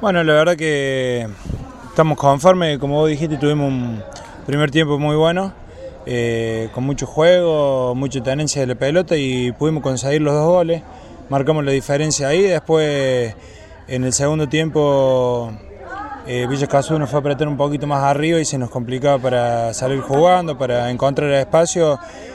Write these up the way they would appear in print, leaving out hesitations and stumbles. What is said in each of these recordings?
Bueno, la verdad que estamos conformes, como vos dijiste, tuvimos un primer tiempo muy bueno, con mucho juego, mucha tenencia de la pelota y pudimos conseguir los 2 goles, marcamos la diferencia ahí. Después en el segundo tiempo Villa Escazú nos fue a apretar un poquito más arriba y se nos complicaba para salir jugando, para encontrar espacio.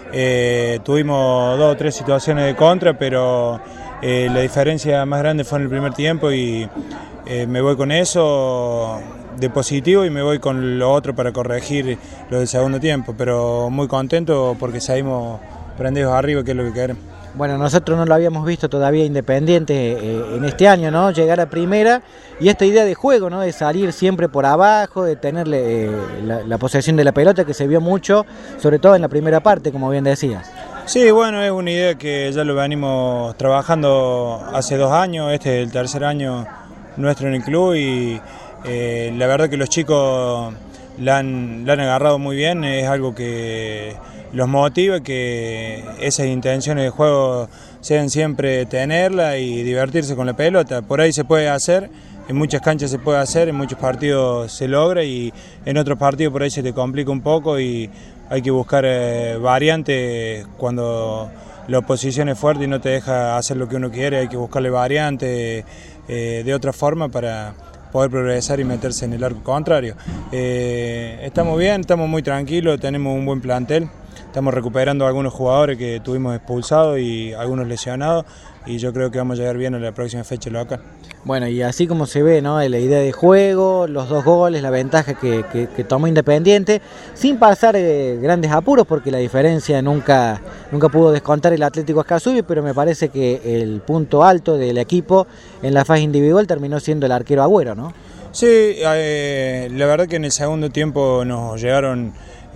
Tuvimos 2 o 3 situaciones de contra, pero la diferencia más grande fue en el primer tiempo y me voy con eso de positivo y me voy con lo otro para corregir lo del segundo tiempo, pero muy contento porque salimos prendidos arriba, que es lo que queremos. Bueno, nosotros no lo habíamos visto todavía Independiente en este año, ¿no? Llegar a primera y esta idea de juego, ¿no? De salir siempre por abajo, de tener la posesión de la pelota, que se vio mucho, sobre todo en la primera parte, como bien decías. Sí, bueno, es una idea que ya lo venimos trabajando hace 2 años, este es el tercer año nuestro en el club y la verdad que los chicos la han agarrado muy bien, es algo que los motiva, que esas intenciones de juego sean siempre tenerla y divertirse con la pelota. Por ahí se puede hacer, en muchas canchas se puede hacer, en muchos partidos se logra y en otros partidos por ahí se te complica un poco y hay que buscar variantes cuando la oposición es fuerte y no te deja hacer lo que uno quiere, hay que buscarle variantes de otra forma para poder progresar y meterse en el arco contrario. Estamos bien, estamos muy tranquilos, tenemos un buen plantel, estamos recuperando a algunos jugadores que tuvimos expulsados y algunos lesionados y yo creo que vamos a llegar bien a la próxima fecha local. Bueno, y así como se ve, ¿no? La idea de juego, los 2 goles, la ventaja que tomó Independiente, sin pasar grandes apuros, porque la diferencia nunca pudo descontar el Atlético Escazú, pero me parece que el punto alto del equipo en la fase individual terminó siendo el arquero Agüero, ¿no? Sí, la verdad que en el segundo tiempo nos llegaron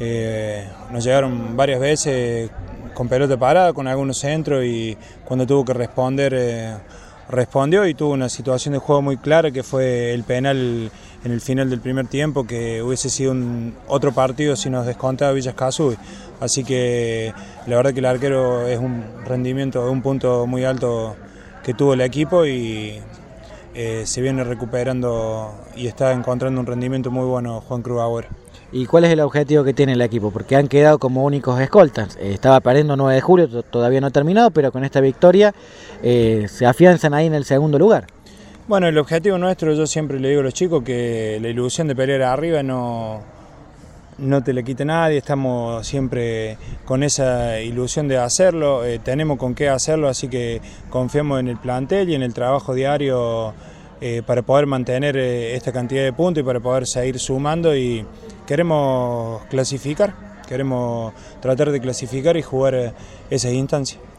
varias veces con pelota parada, con algunos centros y cuando tuvo que responder, respondió y tuvo una situación de juego muy clara que fue el penal en el final del primer tiempo, que hubiese sido otro partido si nos descontaba Villa Escazú. Así que la verdad que el arquero es un rendimiento de un punto muy alto que tuvo el equipo y se viene recuperando y está encontrando un rendimiento muy bueno Juan Cruz Agüero. ¿Y cuál es el objetivo que tiene el equipo? Porque han quedado como únicos escoltas. Estaba perdiendo 9 de julio, todavía no ha terminado, pero con esta victoria se afianzan ahí en el segundo lugar. Bueno, el objetivo nuestro, yo siempre le digo a los chicos que la ilusión de pelear arriba no te la quite nadie, estamos siempre con esa ilusión de hacerlo, tenemos con qué hacerlo, así que confiamos en el plantel y en el trabajo diario para poder mantener esta cantidad de puntos y para poder seguir sumando y queremos clasificar, queremos tratar de clasificar y jugar esas instancias.